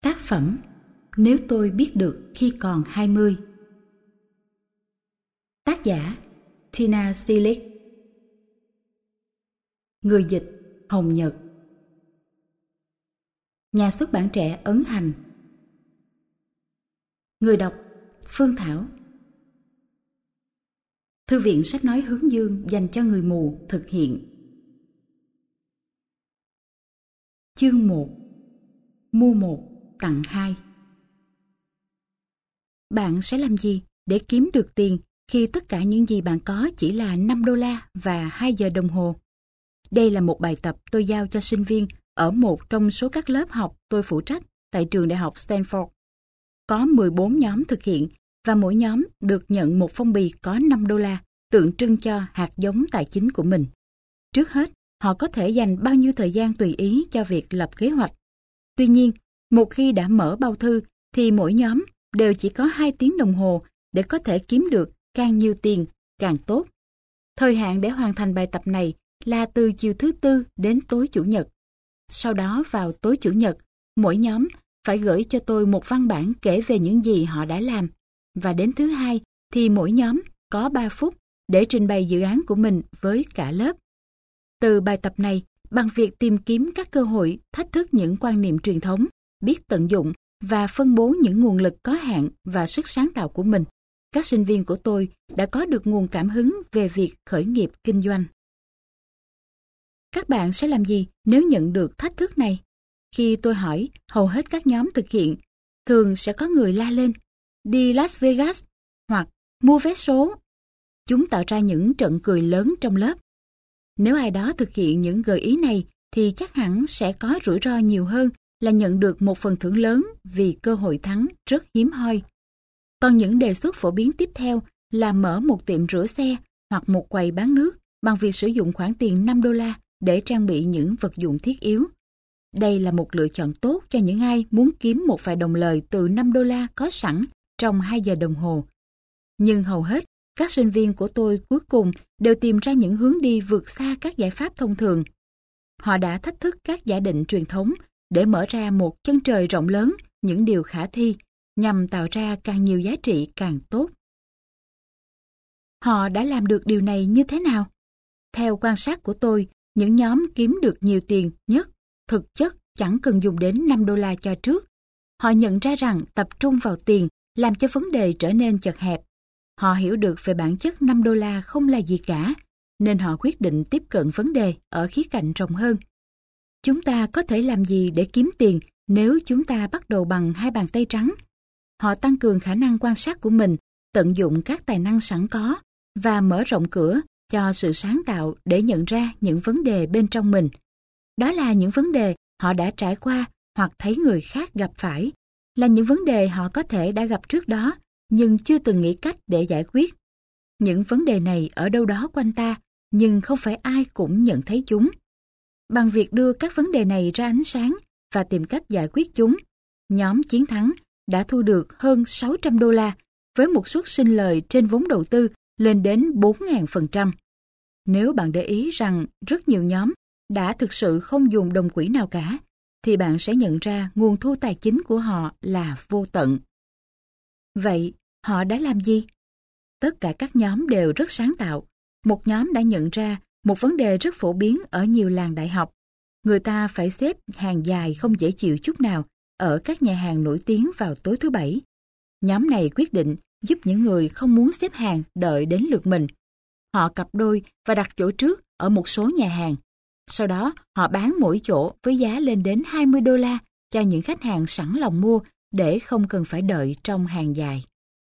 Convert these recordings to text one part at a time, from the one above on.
Tác phẩm Nếu tôi biết được khi còn 20. Tác giả Tina Silic. Người dịch Hồng Nhật. Nhà xuất bản trẻ Ấn Hành. Người đọc Phương Thảo. Thư viện sách nói Hướng Dương dành cho người mù thực hiện. Chương 1. Mua 1 tặng 2. Bạn sẽ làm gì để kiếm được tiền khi tất cả những gì bạn có chỉ là $5 và 2 giờ đồng hồ? Đây là một bài tập tôi giao cho sinh viên ở một trong số các lớp học tôi phụ trách tại trường đại học Stanford. Có 14 nhóm thực hiện và mỗi nhóm được nhận một phong bì có $5 tượng trưng cho hạt giống tài chính của mình. Trước hết, họ có thể dành bao nhiêu thời gian tùy ý cho việc lập kế hoạch. Tuy nhiên, một khi đã mở bao thư thì mỗi nhóm đều chỉ có 2 tiếng đồng hồ để có thể kiếm được càng nhiều tiền càng tốt. Thời hạn để hoàn thành bài tập này là từ chiều thứ Tư đến tối Chủ nhật. Sau đó vào tối Chủ nhật, mỗi nhóm phải gửi cho tôi một văn bản kể về những gì họ đã làm. Và đến thứ Hai thì mỗi nhóm có 3 phút để trình bày dự án của mình với cả lớp. Từ bài tập này, bằng việc tìm kiếm các cơ hội, thách thức những quan niệm truyền thống, biết tận dụng và phân bố những nguồn lực có hạn và sức sáng tạo của mình, các sinh viên của tôi đã có được nguồn cảm hứng về việc khởi nghiệp kinh doanh. Các bạn sẽ làm gì nếu nhận được thách thức này? Khi tôi hỏi, hầu hết các nhóm thực hiện, thường sẽ có người la lên, đi Las Vegas hoặc mua vé số. Chúng tạo ra những trận cười lớn trong lớp. Nếu ai đó thực hiện những gợi ý này thì chắc hẳn sẽ có rủi ro nhiều hơn là nhận được một phần thưởng lớn vì cơ hội thắng rất hiếm hoi. Còn những đề xuất phổ biến tiếp theo là mở một tiệm rửa xe hoặc một quầy bán nước bằng việc sử dụng khoản tiền $5 để trang bị những vật dụng thiết yếu. Đây là một lựa chọn tốt cho những ai muốn kiếm một vài đồng lời từ $5 có sẵn trong 2 giờ đồng hồ. Nhưng hầu hết, các sinh viên của tôi cuối cùng đều tìm ra những hướng đi vượt xa các giải pháp thông thường. Họ đã thách thức các giả định truyền thống để mở ra một chân trời rộng lớn những điều khả thi nhằm tạo ra càng nhiều giá trị càng tốt. Họ đã làm được điều này như thế nào? Theo quan sát của tôi, những nhóm kiếm được nhiều tiền nhất thực chất chẳng cần dùng đến $5 cho trước. Họ nhận ra rằng tập trung vào tiền làm cho vấn đề trở nên chật hẹp. Họ hiểu được về bản chất $5 không là gì cả, nên họ quyết định tiếp cận vấn đề ở khía cạnh rộng hơn. Chúng ta có thể làm gì để kiếm tiền nếu chúng ta bắt đầu bằng 2 bàn tay trắng? Họ tăng cường khả năng quan sát của mình, tận dụng các tài năng sẵn có và mở rộng cửa cho sự sáng tạo để nhận ra những vấn đề bên trong mình. Đó là những vấn đề họ đã trải qua hoặc thấy người khác gặp phải, là những vấn đề họ có thể đã gặp trước đó nhưng chưa từng nghĩ cách để giải quyết. Những vấn đề này ở đâu đó quanh ta, nhưng không phải ai cũng nhận thấy chúng. Bằng việc đưa các vấn đề này ra ánh sáng và tìm cách giải quyết chúng, nhóm chiến thắng đã thu được hơn $600 với một suất sinh lời trên vốn đầu tư lên đến 4.000%. Nếu bạn để ý rằng rất nhiều nhóm đã thực sự không dùng đồng quỹ nào cả, thì bạn sẽ nhận ra nguồn thu tài chính của họ là vô tận. Vậy, họ đã làm gì? Tất cả các nhóm đều rất sáng tạo. Một nhóm đã nhận ra một vấn đề rất phổ biến ở nhiều làng đại học. Người ta phải xếp hàng dài không dễ chịu chút nào ở các nhà hàng nổi tiếng vào tối thứ Bảy. Nhóm này quyết định giúp những người không muốn xếp hàng đợi đến lượt mình. Họ cặp đôi và đặt chỗ trước ở một số nhà hàng. Sau đó, họ bán mỗi chỗ với giá lên đến $20 cho những khách hàng sẵn lòng mua để không cần phải đợi trong hàng dài.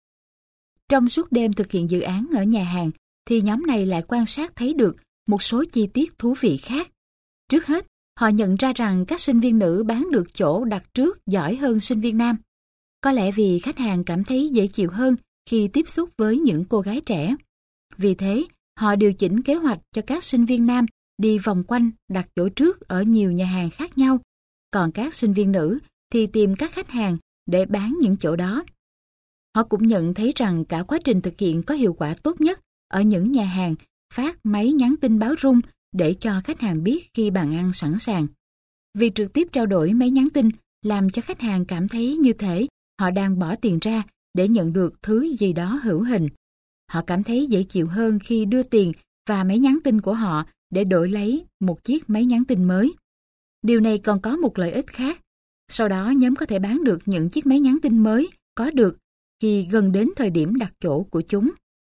Trong suốt đêm thực hiện dự án ở nhà hàng, thì nhóm này lại quan sát thấy được một số chi tiết thú vị khác. Trước hết, họ nhận ra rằng các sinh viên nữ bán được chỗ đặt trước giỏi hơn sinh viên nam. Có lẽ vì khách hàng cảm thấy dễ chịu hơn khi tiếp xúc với những cô gái trẻ. Vì thế, họ điều chỉnh kế hoạch cho các sinh viên nam đi vòng quanh đặt chỗ trước ở nhiều nhà hàng khác nhau. Còn các sinh viên nữ thì tìm các khách hàng để bán những chỗ đó. Họ cũng nhận thấy rằng cả quá trình thực hiện có hiệu quả tốt nhất ở những nhà hàng phát máy nhắn tin báo rung để cho khách hàng biết khi bàn ăn sẵn sàng. Việc trực tiếp trao đổi máy nhắn tin làm cho khách hàng cảm thấy như thể họ đang bỏ tiền ra để nhận được thứ gì đó hữu hình. Họ cảm thấy dễ chịu hơn khi đưa tiền và máy nhắn tin của họ để đổi lấy một chiếc máy nhắn tin mới. Điều này còn có một lợi ích khác. Sau đó nhóm có thể bán được những chiếc máy nhắn tin mới có được khi gần đến thời điểm đặt chỗ của chúng.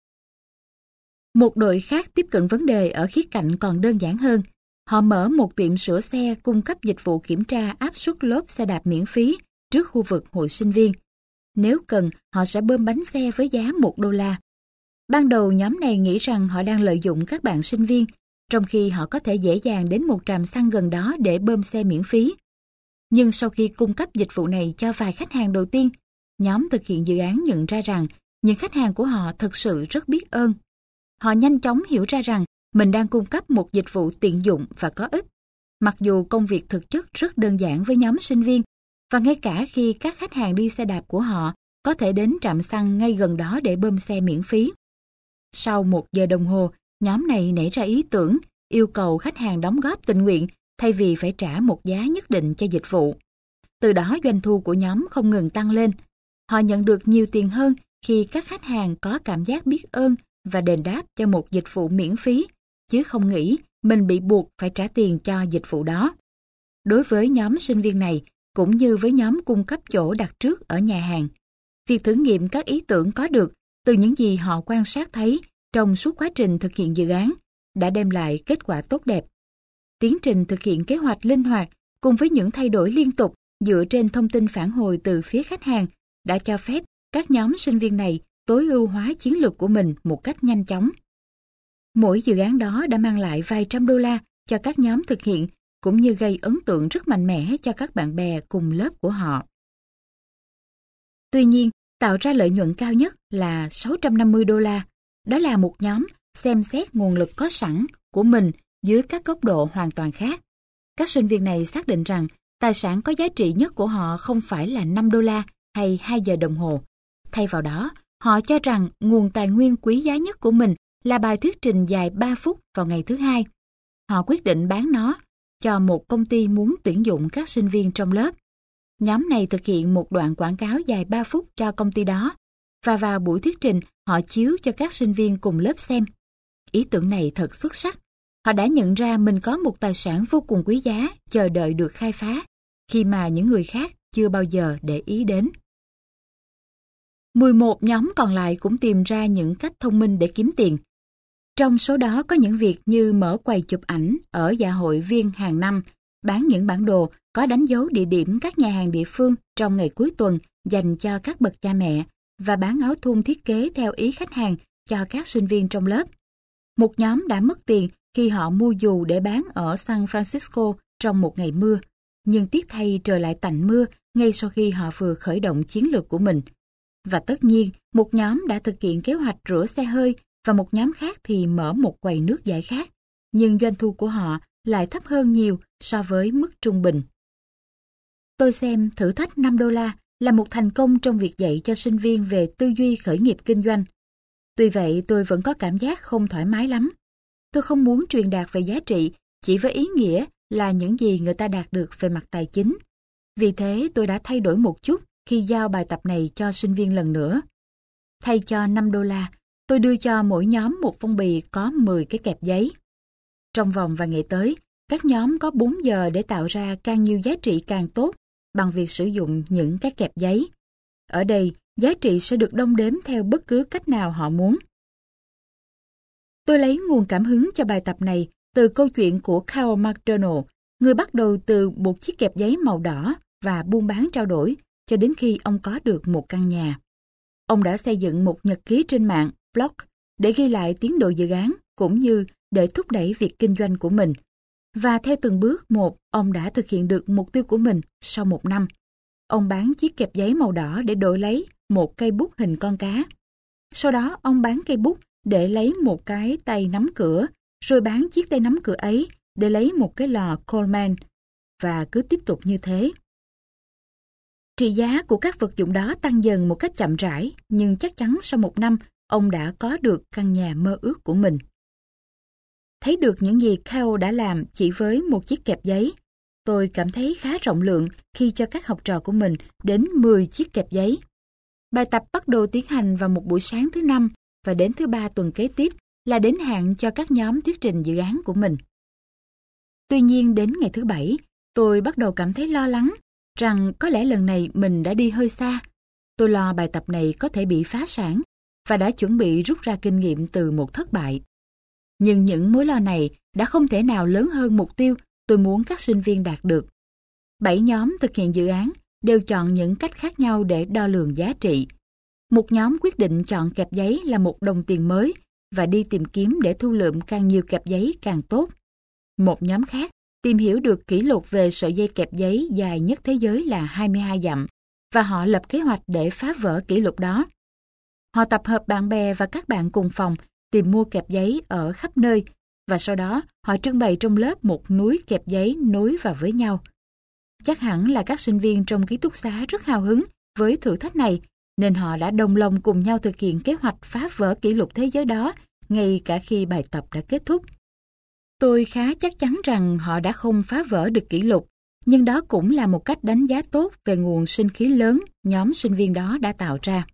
Một đội khác tiếp cận vấn đề ở khía cạnh còn đơn giản hơn. Họ mở một tiệm sửa xe cung cấp dịch vụ kiểm tra áp suất lốp xe đạp miễn phí trước khu vực hội sinh viên. Nếu cần, họ sẽ bơm bánh xe với giá $1. Ban đầu nhóm này nghĩ rằng họ đang lợi dụng các bạn sinh viên, trong khi họ có thể dễ dàng đến một trạm xăng gần đó để bơm xe miễn phí. Nhưng sau khi cung cấp dịch vụ này cho vài khách hàng đầu tiên, nhóm thực hiện dự án nhận ra rằng những khách hàng của họ thực sự rất biết ơn. Họ nhanh chóng hiểu ra rằng mình đang cung cấp một dịch vụ tiện dụng và có ích. Mặc dù công việc thực chất rất đơn giản với nhóm sinh viên, và ngay cả khi các khách hàng đi xe đạp của họ có thể đến trạm xăng ngay gần đó để bơm xe miễn phí. Sau 1 giờ đồng hồ, nhóm này nảy ra ý tưởng yêu cầu khách hàng đóng góp tình nguyện thay vì phải trả một giá nhất định cho dịch vụ. Từ đó doanh thu của nhóm không ngừng tăng lên. Họ nhận được nhiều tiền hơn khi các khách hàng có cảm giác biết ơn và đền đáp cho một dịch vụ miễn phí, chứ không nghĩ mình bị buộc phải trả tiền cho dịch vụ đó. Đối với nhóm sinh viên này, cũng như với nhóm cung cấp chỗ đặt trước ở nhà hàng, việc thử nghiệm các ý tưởng có được từ những gì họ quan sát thấy trong suốt quá trình thực hiện dự án đã đem lại kết quả tốt đẹp. Tiến trình thực hiện kế hoạch linh hoạt cùng với những thay đổi liên tục dựa trên thông tin phản hồi từ phía khách hàng đã cho phép các nhóm sinh viên này tối ưu hóa chiến lược của mình một cách nhanh chóng. Mỗi dự án đó đã mang lại vài trăm $100 cho các nhóm thực hiện, cũng như gây ấn tượng rất mạnh mẽ cho các bạn bè cùng lớp của họ. Tuy nhiên, tạo ra lợi nhuận cao nhất là $650. Đó là một nhóm xem xét nguồn lực có sẵn của mình dưới các góc độ hoàn toàn khác. Các sinh viên này xác định rằng tài sản có giá trị nhất của họ không phải là $5 hay 2 giờ đồng hồ. Thay vào đó, họ cho rằng nguồn tài nguyên quý giá nhất của mình là bài thuyết trình dài 3 phút vào ngày thứ Hai. Họ quyết định bán nó cho một công ty muốn tuyển dụng các sinh viên trong lớp. Nhóm này thực hiện một đoạn quảng cáo dài 3 phút cho công ty đó, và vào buổi thuyết trình họ chiếu cho các sinh viên cùng lớp xem. Ý tưởng này thật xuất sắc. Họ đã nhận ra mình có một tài sản vô cùng quý giá chờ đợi được khai phá, khi mà những người khác chưa bao giờ để ý đến. 11 nhóm còn lại cũng tìm ra những cách thông minh để kiếm tiền. Trong số đó có những việc như mở quầy chụp ảnh ở dạ hội viên hàng năm, bán những bản đồ có đánh dấu địa điểm các nhà hàng địa phương trong ngày cuối tuần dành cho các bậc cha mẹ, và bán áo thun thiết kế theo ý khách hàng cho các sinh viên trong lớp. Một nhóm đã mất tiền khi họ mua dù để bán ở San Francisco trong một ngày mưa, nhưng tiếc thay trời lại tạnh mưa ngay sau khi họ vừa khởi động chiến lược của mình. Và tất nhiên, một nhóm đã thực hiện kế hoạch rửa xe hơi và một nhóm khác thì mở một quầy nước giải khát, nhưng doanh thu của họ lại thấp hơn nhiều so với mức trung bình. Tôi xem thử thách $5 là một thành công trong việc dạy cho sinh viên về tư duy khởi nghiệp kinh doanh. Tuy vậy, tôi vẫn có cảm giác không thoải mái lắm. Tôi không muốn truyền đạt về giá trị chỉ với ý nghĩa là những gì người ta đạt được về mặt tài chính. Vì thế, tôi đã thay đổi một chút khi giao bài tập này cho sinh viên lần nữa. Thay cho $5, tôi đưa cho mỗi nhóm một phong bì có 10 cái kẹp giấy. Trong vòng vài ngày tới, các nhóm có 4 giờ để tạo ra càng nhiều giá trị càng tốt bằng việc sử dụng những cái kẹp giấy. Ở đây, giá trị sẽ được đong đếm theo bất cứ cách nào họ muốn. Tôi lấy nguồn cảm hứng cho bài tập này từ câu chuyện của Carl McDonald, người bắt đầu từ một chiếc kẹp giấy màu đỏ và buôn bán trao đổi cho đến khi ông có được một căn nhà. Ông đã xây dựng một nhật ký trên mạng, blog, để ghi lại tiến độ dự án cũng như để thúc đẩy việc kinh doanh của mình. Và theo từng bước một, ông đã thực hiện được mục tiêu của mình sau 1 năm. Ông bán chiếc kẹp giấy màu đỏ để đổi lấy một cây bút hình con cá. Sau đó, ông bán cây bút để lấy một cái tay nắm cửa, rồi bán chiếc tay nắm cửa ấy để lấy một cái lò Coleman, và cứ tiếp tục như thế. Trị giá của các vật dụng đó tăng dần một cách chậm rãi, nhưng chắc chắn sau 1 năm, ông đã có được căn nhà mơ ước của mình. Thấy được những gì Carl đã làm chỉ với một chiếc kẹp giấy, Tôi cảm thấy khá rộng lượng khi cho các học trò của mình đến 10 chiếc kẹp giấy. Bài tập bắt đầu tiến hành vào một buổi sáng thứ 5 và đến thứ 3 tuần kế tiếp là đến hạn cho các nhóm thuyết trình dự án của mình. Tuy nhiên đến ngày thứ 7, tôi bắt đầu cảm thấy lo lắng rằng có lẽ lần này mình đã đi hơi xa. Tôi lo bài tập này có thể bị phá sản và đã chuẩn bị rút ra kinh nghiệm từ một thất bại. Nhưng những mối lo này đã không thể nào lớn hơn mục tiêu tôi muốn các sinh viên đạt được. 7 nhóm thực hiện dự án đều chọn những cách khác nhau để đo lường giá trị. Một nhóm quyết định chọn kẹp giấy là một đồng tiền mới và đi tìm kiếm để thu lượm càng nhiều kẹp giấy càng tốt. Một nhóm khác tìm hiểu được kỷ lục về sợi dây kẹp giấy dài nhất thế giới là 22 dặm và họ lập kế hoạch để phá vỡ kỷ lục đó. Họ tập hợp bạn bè và các bạn cùng phòng tìm mua kẹp giấy ở khắp nơi và sau đó họ trưng bày trong lớp một núi kẹp giấy nối vào với nhau. Chắc hẳn là các sinh viên trong ký túc xá rất hào hứng với thử thách này nên họ đã đồng lòng cùng nhau thực hiện kế hoạch phá vỡ kỷ lục thế giới đó ngay cả khi bài tập đã kết thúc. Tôi khá chắc chắn rằng họ đã không phá vỡ được kỷ lục, nhưng đó cũng là một cách đánh giá tốt về nguồn sinh khí lớn nhóm sinh viên đó đã tạo ra.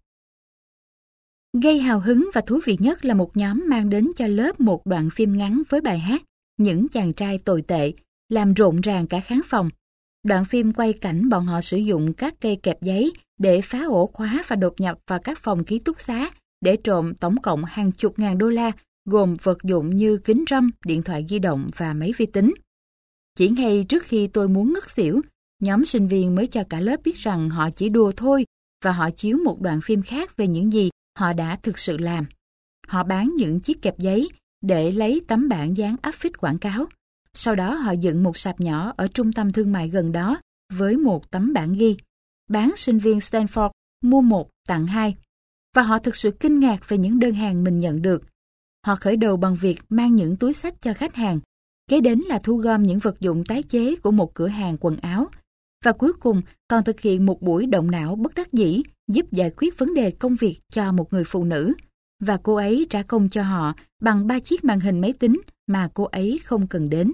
Gây hào hứng và thú vị nhất là một nhóm mang đến cho lớp một đoạn phim ngắn với bài hát Những chàng trai tồi tệ, làm rộn ràng cả khán phòng. Đoạn phim quay cảnh bọn họ sử dụng các cây kẹp giấy để phá ổ khóa và đột nhập vào các phòng ký túc xá để trộm tổng cộng hàng chục ngàn đô la, gồm vật dụng như kính râm, điện thoại di động và máy vi tính. Chỉ ngay trước khi tôi muốn ngất xỉu, nhóm sinh viên mới cho cả lớp biết rằng họ chỉ đùa thôi và họ chiếu một đoạn phim khác về những gì họ đã thực sự làm. Họ bán những chiếc kẹp giấy để lấy tấm bảng dán áp phích quảng cáo. Sau đó họ dựng một sạp nhỏ ở trung tâm thương mại gần đó với một tấm bảng ghi bán sinh viên Stanford mua 1 tặng 2. Và họ thực sự kinh ngạc về những đơn hàng mình nhận được. Họ khởi đầu bằng việc mang những túi xách cho khách hàng, kế đến là thu gom những vật dụng tái chế của một cửa hàng quần áo, và cuối cùng còn thực hiện một buổi động não bất đắc dĩ giúp giải quyết vấn đề công việc cho một người phụ nữ, và cô ấy trả công cho họ bằng 3 chiếc màn hình máy tính mà cô ấy không cần đến.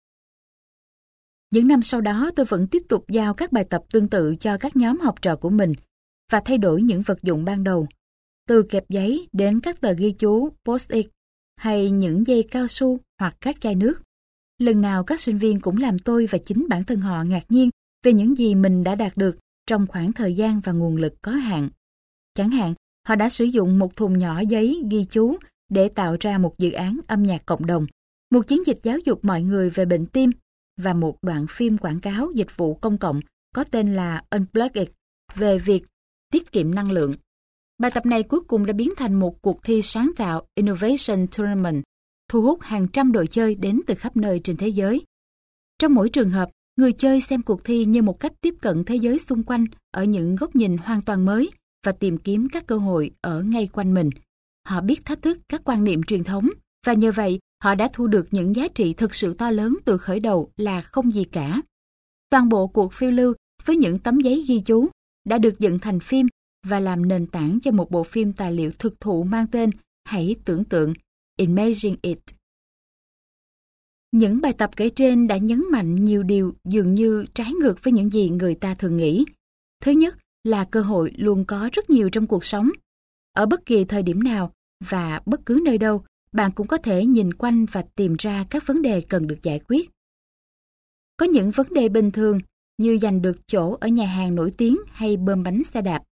Những năm sau đó tôi vẫn tiếp tục giao các bài tập tương tự cho các nhóm học trò của mình và thay đổi những vật dụng ban đầu, từ kẹp giấy đến các tờ ghi chú post-it hay những dây cao su hoặc các chai nước. Lần nào các sinh viên cũng làm tôi và chính bản thân họ ngạc nhiên về những gì mình đã đạt được trong khoảng thời gian và nguồn lực có hạn. Chẳng hạn, họ đã sử dụng một thùng nhỏ giấy ghi chú để tạo ra một dự án âm nhạc cộng đồng, một chiến dịch giáo dục mọi người về bệnh tim và một đoạn phim quảng cáo dịch vụ công cộng có tên là Unplugged về việc tiết kiệm năng lượng. Bài tập này cuối cùng đã biến thành một cuộc thi sáng tạo Innovation Tournament, thu hút hàng trăm đội chơi đến từ khắp nơi trên thế giới. Trong mỗi trường hợp, người chơi xem cuộc thi như một cách tiếp cận thế giới xung quanh ở những góc nhìn hoàn toàn mới và tìm kiếm các cơ hội ở ngay quanh mình. Họ biết thách thức các quan niệm truyền thống và nhờ vậy họ đã thu được những giá trị thực sự to lớn từ khởi đầu là không gì cả. Toàn bộ cuộc phiêu lưu với những tấm giấy ghi chú đã được dựng thành phim và làm nền tảng cho một bộ phim tài liệu thực thụ mang tên Hãy tưởng tượng, Imagine It. Những bài tập kể trên đã nhấn mạnh nhiều điều dường như trái ngược với những gì người ta thường nghĩ. Thứ nhất là cơ hội luôn có rất nhiều trong cuộc sống. Ở bất kỳ thời điểm nào và bất cứ nơi đâu, bạn cũng có thể nhìn quanh và tìm ra các vấn đề cần được giải quyết. Có những vấn đề bình thường như giành được chỗ ở nhà hàng nổi tiếng hay bơm bánh xe đạp.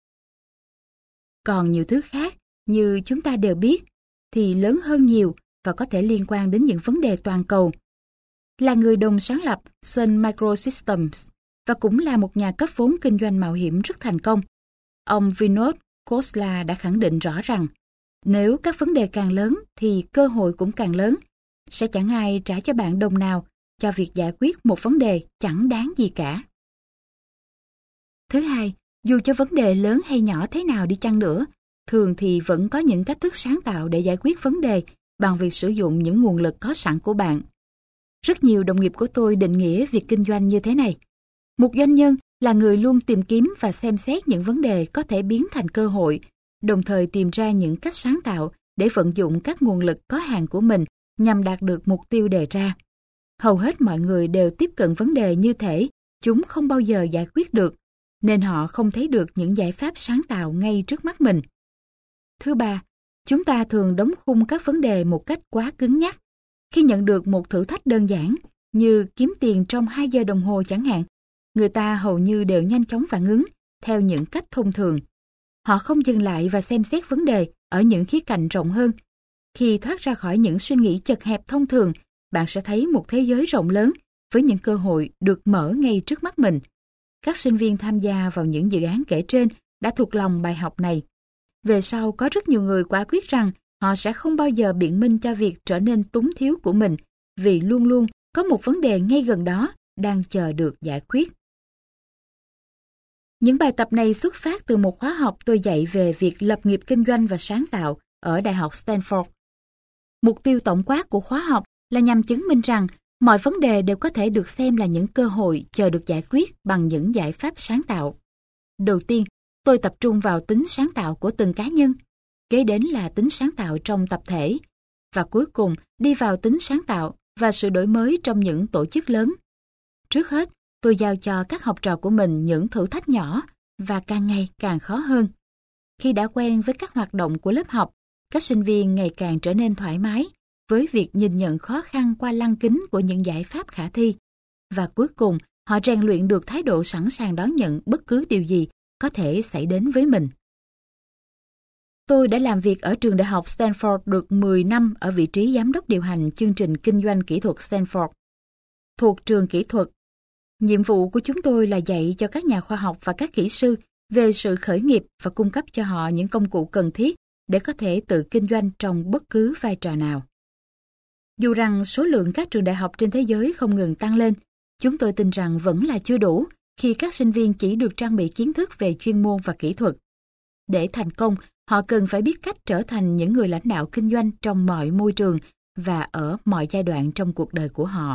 Còn nhiều thứ khác như chúng ta đều biết thì lớn hơn nhiều và có thể liên quan đến những vấn đề toàn cầu. Là người đồng sáng lập Sun Microsystems và cũng là một nhà cấp vốn kinh doanh mạo hiểm rất thành công, ông Vinod Khosla đã khẳng định rõ rằng nếu các vấn đề càng lớn thì cơ hội cũng càng lớn. Sẽ chẳng ai trả cho bạn đồng nào cho việc giải quyết một vấn đề chẳng đáng gì cả. Thứ hai, dù cho vấn đề lớn hay nhỏ thế nào đi chăng nữa, thường thì vẫn có những cách thức sáng tạo để giải quyết vấn đề bằng việc sử dụng những nguồn lực có sẵn của bạn. Rất nhiều đồng nghiệp của tôi định nghĩa việc kinh doanh như thế này. Một doanh nhân là người luôn tìm kiếm và xem xét những vấn đề có thể biến thành cơ hội, đồng thời tìm ra những cách sáng tạo để vận dụng các nguồn lực có hạn của mình nhằm đạt được mục tiêu đề ra. Hầu hết mọi người đều tiếp cận vấn đề như thể chúng không bao giờ giải quyết được, nên họ không thấy được những giải pháp sáng tạo ngay trước mắt mình. Thứ ba, chúng ta thường đóng khung các vấn đề một cách quá cứng nhắc. Khi nhận được một thử thách đơn giản, như kiếm tiền trong 2 giờ đồng hồ chẳng hạn, người ta hầu như đều nhanh chóng phản ứng theo những cách thông thường. Họ không dừng lại và xem xét vấn đề ở những khía cạnh rộng hơn. Khi thoát ra khỏi những suy nghĩ chật hẹp thông thường, bạn sẽ thấy một thế giới rộng lớn với những cơ hội được mở ngay trước mắt mình. Các sinh viên tham gia vào những dự án kể trên đã thuộc lòng bài học này. Về sau có rất nhiều người quả quyết rằng họ sẽ không bao giờ biện minh cho việc trở nên túng thiếu của mình, vì luôn luôn có một vấn đề ngay gần đó đang chờ được giải quyết. Những bài tập này xuất phát từ một khóa học tôi dạy về việc lập nghiệp kinh doanh và sáng tạo ở Đại học Stanford. Mục tiêu tổng quát của khóa học là nhằm chứng minh rằng mọi vấn đề đều có thể được xem là những cơ hội chờ được giải quyết bằng những giải pháp sáng tạo. Đầu tiên, tôi tập trung vào tính sáng tạo của từng cá nhân, kế đến là tính sáng tạo trong tập thể, và cuối cùng đi vào tính sáng tạo và sự đổi mới trong những tổ chức lớn. Trước hết, tôi giao cho các học trò của mình những thử thách nhỏ và càng ngày càng khó hơn. Khi đã quen với các hoạt động của lớp học, các sinh viên ngày càng trở nên thoải mái với việc nhìn nhận khó khăn qua lăng kính của những giải pháp khả thi. Và cuối cùng, họ rèn luyện được thái độ sẵn sàng đón nhận bất cứ điều gì có thể xảy đến với mình. Tôi đã làm việc ở trường đại học Stanford được 10 năm ở vị trí giám đốc điều hành chương trình kinh doanh kỹ thuật Stanford. Thuộc trường kỹ thuật, nhiệm vụ của chúng tôi là dạy cho các nhà khoa học và các kỹ sư về sự khởi nghiệp và cung cấp cho họ những công cụ cần thiết để có thể tự kinh doanh trong bất cứ vai trò nào. Dù rằng số lượng các trường đại học trên thế giới không ngừng tăng lên, chúng tôi tin rằng vẫn là chưa đủ khi các sinh viên chỉ được trang bị kiến thức về chuyên môn và kỹ thuật. Để thành công, họ cần phải biết cách trở thành những người lãnh đạo kinh doanh trong mọi môi trường và ở mọi giai đoạn trong cuộc đời của họ.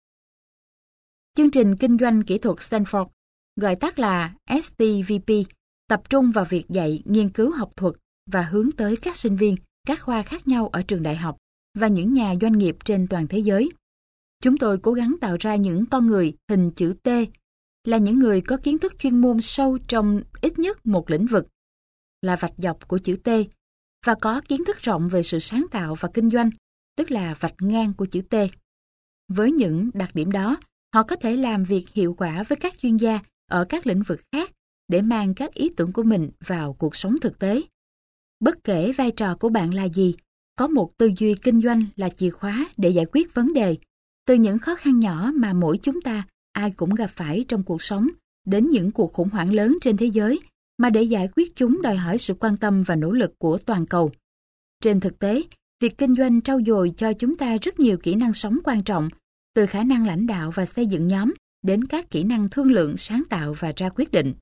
Chương trình kinh doanh kỹ thuật Stanford, gọi tắt là STVP, tập trung vào việc dạy nghiên cứu học thuật và hướng tới các sinh viên các khoa khác nhau ở trường đại học và những nhà doanh nghiệp trên toàn thế giới. Chúng tôi cố gắng tạo ra những con người hình chữ T, là những người có kiến thức chuyên môn sâu trong ít nhất một lĩnh vực, là vạch dọc của chữ T, và có kiến thức rộng về sự sáng tạo và kinh doanh, tức là vạch ngang của chữ T. Với những đặc điểm đó, họ có thể làm việc hiệu quả với các chuyên gia ở các lĩnh vực khác để mang các ý tưởng của mình vào cuộc sống thực tế. Bất kể vai trò của bạn là gì, có một tư duy kinh doanh là chìa khóa để giải quyết vấn đề, từ những khó khăn nhỏ mà mỗi chúng ta ai cũng gặp phải trong cuộc sống, đến những cuộc khủng hoảng lớn trên thế giới, mà để giải quyết chúng đòi hỏi sự quan tâm và nỗ lực của toàn cầu. Trên thực tế, việc kinh doanh trau dồi cho chúng ta rất nhiều kỹ năng sống quan trọng, từ khả năng lãnh đạo và xây dựng nhóm đến các kỹ năng thương lượng, sáng tạo và ra quyết định.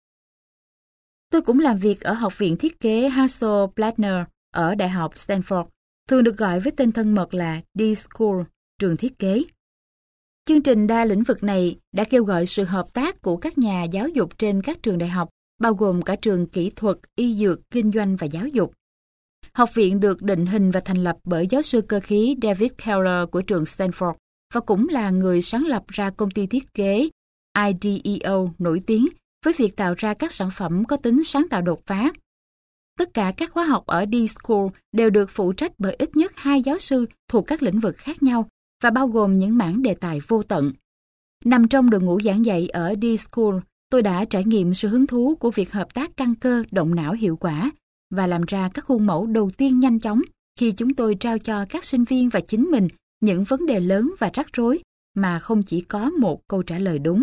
Tôi cũng làm việc ở Học viện Thiết kế Hasso-Plattner ở Đại học Stanford, thường được gọi với tên thân mật là D-School, trường thiết kế. Chương trình đa lĩnh vực này đã kêu gọi sự hợp tác của các nhà giáo dục trên các trường đại học, bao gồm cả trường kỹ thuật, y dược, kinh doanh và giáo dục. Học viện được định hình và thành lập bởi giáo sư cơ khí David Keller của trường Stanford và cũng là người sáng lập ra công ty thiết kế IDEO nổi tiếng với việc tạo ra các sản phẩm có tính sáng tạo đột phá. Tất cả các khóa học ở D-School đều được phụ trách bởi ít nhất 2 giáo sư thuộc các lĩnh vực khác nhau và bao gồm những mảng đề tài vô tận. Nằm trong đội ngũ giảng dạy ở D-School, tôi đã trải nghiệm sự hứng thú của việc hợp tác căn cơ, động não hiệu quả và làm ra các khuôn mẫu đầu tiên nhanh chóng khi chúng tôi trao cho các sinh viên và chính mình những vấn đề lớn và rắc rối mà không chỉ có một câu trả lời đúng.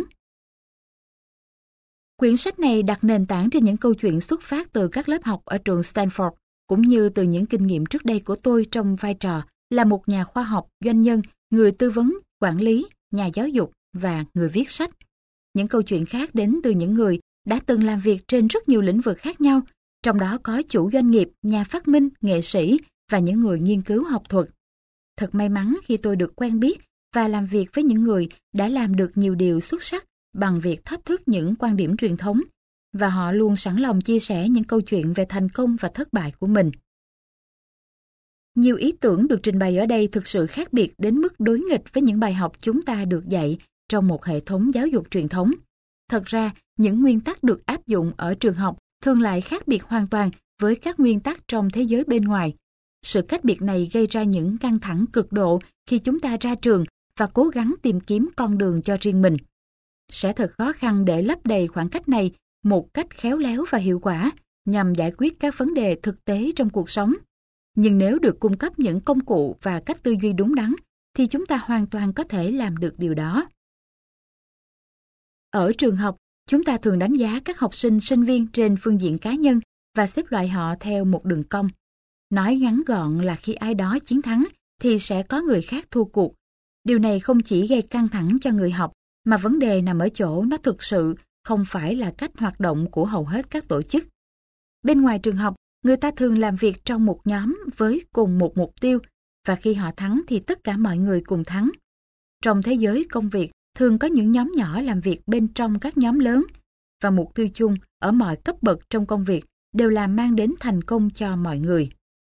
Quyển sách này đặt nền tảng trên những câu chuyện xuất phát từ các lớp học ở trường Stanford, cũng như từ những kinh nghiệm trước đây của tôi trong vai trò là một nhà khoa học, doanh nhân, người tư vấn, quản lý, nhà giáo dục và người viết sách. Những câu chuyện khác đến từ những người đã từng làm việc trên rất nhiều lĩnh vực khác nhau, trong đó có chủ doanh nghiệp, nhà phát minh, nghệ sĩ và những người nghiên cứu học thuật. Thật may mắn khi tôi được quen biết và làm việc với những người đã làm được nhiều điều xuất sắc bằng việc thách thức những quan điểm truyền thống, và họ luôn sẵn lòng chia sẻ những câu chuyện về thành công và thất bại của mình. Nhiều ý tưởng được trình bày ở đây thực sự khác biệt đến mức đối nghịch với những bài học chúng ta được dạy trong một hệ thống giáo dục truyền thống. Thật ra, những nguyên tắc được áp dụng ở trường học thường lại khác biệt hoàn toàn với các nguyên tắc trong thế giới bên ngoài. Sự cách biệt này gây ra những căng thẳng cực độ khi chúng ta ra trường và cố gắng tìm kiếm con đường cho riêng mình. Sẽ thật khó khăn để lấp đầy khoảng cách này một cách khéo léo và hiệu quả nhằm giải quyết các vấn đề thực tế trong cuộc sống. Nhưng nếu được cung cấp những công cụ và cách tư duy đúng đắn, thì chúng ta hoàn toàn có thể làm được điều đó. Ở trường học, chúng ta thường đánh giá các học sinh, sinh viên trên phương diện cá nhân và xếp loại họ theo một đường cong. Nói ngắn gọn là khi ai đó chiến thắng thì sẽ có người khác thua cuộc. Điều này không chỉ gây căng thẳng cho người học, mà vấn đề nằm ở chỗ nó thực sự không phải là cách hoạt động của hầu hết các tổ chức. Bên ngoài trường học, người ta thường làm việc trong một nhóm với cùng một mục tiêu, và khi họ thắng thì tất cả mọi người cùng thắng. Trong thế giới công việc, thường có những nhóm nhỏ làm việc bên trong các nhóm lớn, và mục tiêu chung ở mọi cấp bậc trong công việc đều là mang đến thành công cho mọi người.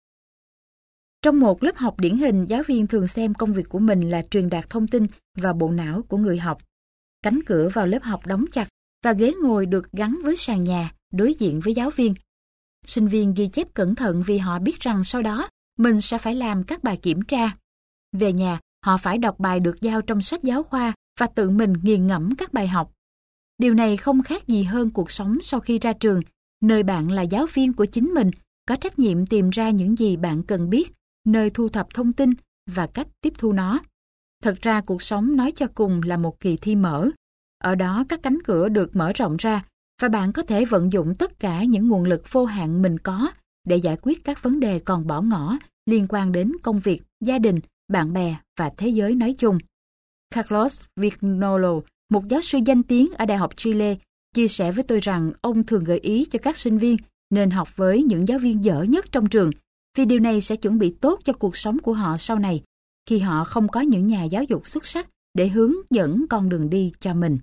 Trong một lớp học điển hình, giáo viên thường xem công việc của mình là truyền đạt thông tin vào bộ não của người học. Cánh cửa vào lớp học đóng chặt và ghế ngồi được gắn với sàn nhà đối diện với giáo viên. Sinh viên ghi chép cẩn thận vì họ biết rằng sau đó mình sẽ phải làm các bài kiểm tra. Về nhà, họ phải đọc bài được giao trong sách giáo khoa và tự mình nghiền ngẫm các bài học. Điều này không khác gì hơn cuộc sống sau khi ra trường, nơi bạn là giáo viên của chính mình, có trách nhiệm tìm ra những gì bạn cần biết, nơi thu thập thông tin và cách tiếp thu nó. Thật ra cuộc sống nói cho cùng là một kỳ thi mở. Ở đó các cánh cửa được mở rộng ra và bạn có thể vận dụng tất cả những nguồn lực vô hạn mình có để giải quyết các vấn đề còn bỏ ngỏ liên quan đến công việc, gia đình, bạn bè và thế giới nói chung. Carlos Vignolo, một giáo sư danh tiếng ở Đại học Chile, chia sẻ với tôi rằng ông thường gợi ý cho các sinh viên nên học với những giáo viên dở nhất trong trường, vì điều này sẽ chuẩn bị tốt cho cuộc sống của họ sau này, khi họ không có những nhà giáo dục xuất sắc để hướng dẫn con đường đi cho mình.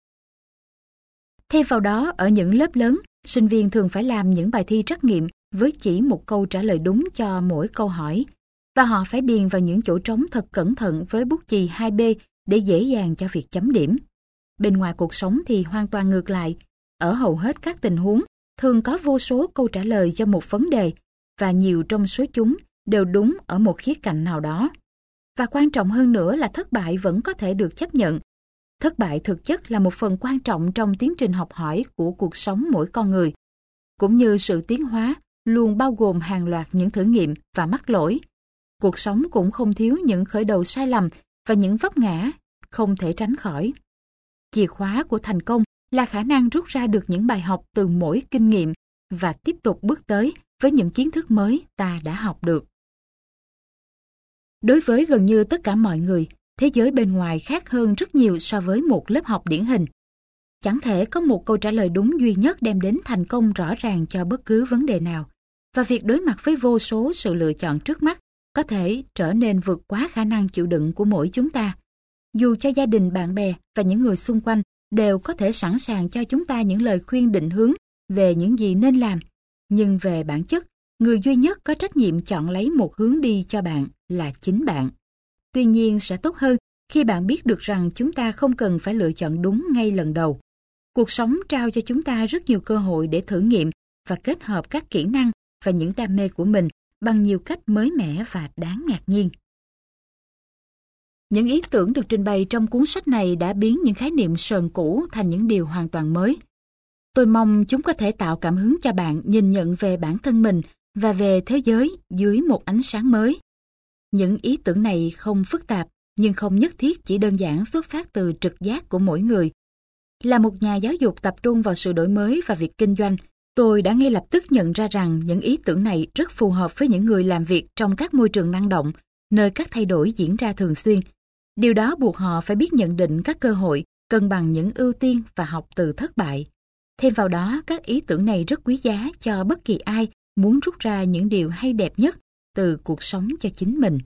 Thêm vào đó, ở những lớp lớn, sinh viên thường phải làm những bài thi trắc nghiệm với chỉ một câu trả lời đúng cho mỗi câu hỏi, và họ phải điền vào những chỗ trống thật cẩn thận với bút chì 2B để dễ dàng cho việc chấm điểm. Bên ngoài cuộc sống thì hoàn toàn ngược lại. Ở hầu hết các tình huống, thường có vô số câu trả lời cho một vấn đề, và nhiều trong số chúng đều đúng ở một khía cạnh nào đó. Và quan trọng hơn nữa là thất bại vẫn có thể được chấp nhận. Thất bại thực chất là một phần quan trọng trong tiến trình học hỏi của cuộc sống mỗi con người. Cũng như sự tiến hóa luôn bao gồm hàng loạt những thử nghiệm và mắc lỗi. Cuộc sống cũng không thiếu những khởi đầu sai lầm và những vấp ngã không thể tránh khỏi. Chìa khóa của thành công là khả năng rút ra được những bài học từ mỗi kinh nghiệm và tiếp tục bước tới với những kiến thức mới ta đã học được. Đối với gần như tất cả mọi người, thế giới bên ngoài khác hơn rất nhiều so với một lớp học điển hình. Chẳng thể có một câu trả lời đúng duy nhất đem đến thành công rõ ràng cho bất cứ vấn đề nào, và việc đối mặt với vô số sự lựa chọn trước mắt có thể trở nên vượt quá khả năng chịu đựng của mỗi chúng ta. Dù cho gia đình, bạn bè và những người xung quanh đều có thể sẵn sàng cho chúng ta những lời khuyên định hướng về những gì nên làm, nhưng về bản chất, người duy nhất có trách nhiệm chọn lấy một hướng đi cho bạn là chính bạn. Tuy nhiên sẽ tốt hơn khi bạn biết được rằng chúng ta không cần phải lựa chọn đúng ngay lần đầu. Cuộc sống trao cho chúng ta rất nhiều cơ hội để thử nghiệm và kết hợp các kỹ năng và những đam mê của mình bằng nhiều cách mới mẻ và đáng ngạc nhiên. Những ý tưởng được trình bày trong cuốn sách này đã biến những khái niệm sờn cũ thành những điều hoàn toàn mới. Tôi mong chúng có thể tạo cảm hứng cho bạn nhìn nhận về bản thân mình và về thế giới dưới một ánh sáng mới. Những ý tưởng này không phức tạp, nhưng không nhất thiết chỉ đơn giản xuất phát từ trực giác của mỗi người. Là một nhà giáo dục tập trung vào sự đổi mới và việc kinh doanh, tôi đã ngay lập tức nhận ra rằng những ý tưởng này rất phù hợp với những người làm việc trong các môi trường năng động, nơi các thay đổi diễn ra thường xuyên. Điều đó buộc họ phải biết nhận định các cơ hội, cân bằng những ưu tiên và học từ thất bại. Thêm vào đó, các ý tưởng này rất quý giá cho bất kỳ ai muốn rút ra những điều hay đẹp nhất từ cuộc sống cho chính mình.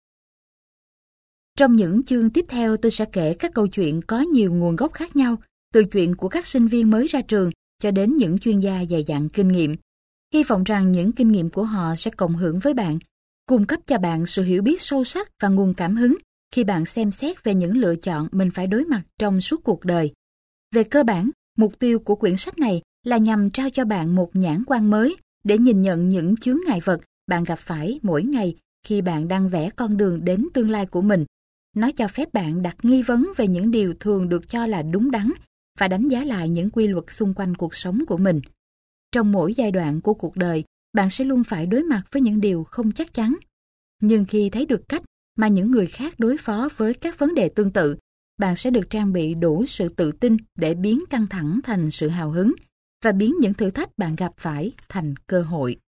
Trong những chương tiếp theo, tôi sẽ kể các câu chuyện có nhiều nguồn gốc khác nhau, từ chuyện của các sinh viên mới ra trường cho đến những chuyên gia dày dặn kinh nghiệm. Hy vọng rằng những kinh nghiệm của họ sẽ cộng hưởng với bạn. cung cấp cho bạn sự hiểu biết sâu sắc và nguồn cảm hứng khi bạn xem xét về những lựa chọn mình phải đối mặt trong suốt cuộc đời. Về cơ bản, mục tiêu của quyển sách này là nhằm trao cho bạn một nhãn quan mới để nhìn nhận những chướng ngại vật bạn gặp phải mỗi ngày khi bạn đang vẽ con đường đến tương lai của mình. Nó cho phép bạn đặt nghi vấn về những điều thường được cho là đúng đắn và đánh giá lại những quy luật xung quanh cuộc sống của mình. Trong mỗi giai đoạn của cuộc đời, bạn sẽ luôn phải đối mặt với những điều không chắc chắn. Nhưng khi thấy được cách mà những người khác đối phó với các vấn đề tương tự, bạn sẽ được trang bị đủ sự tự tin để biến căng thẳng thành sự hào hứng và biến những thử thách bạn gặp phải thành cơ hội.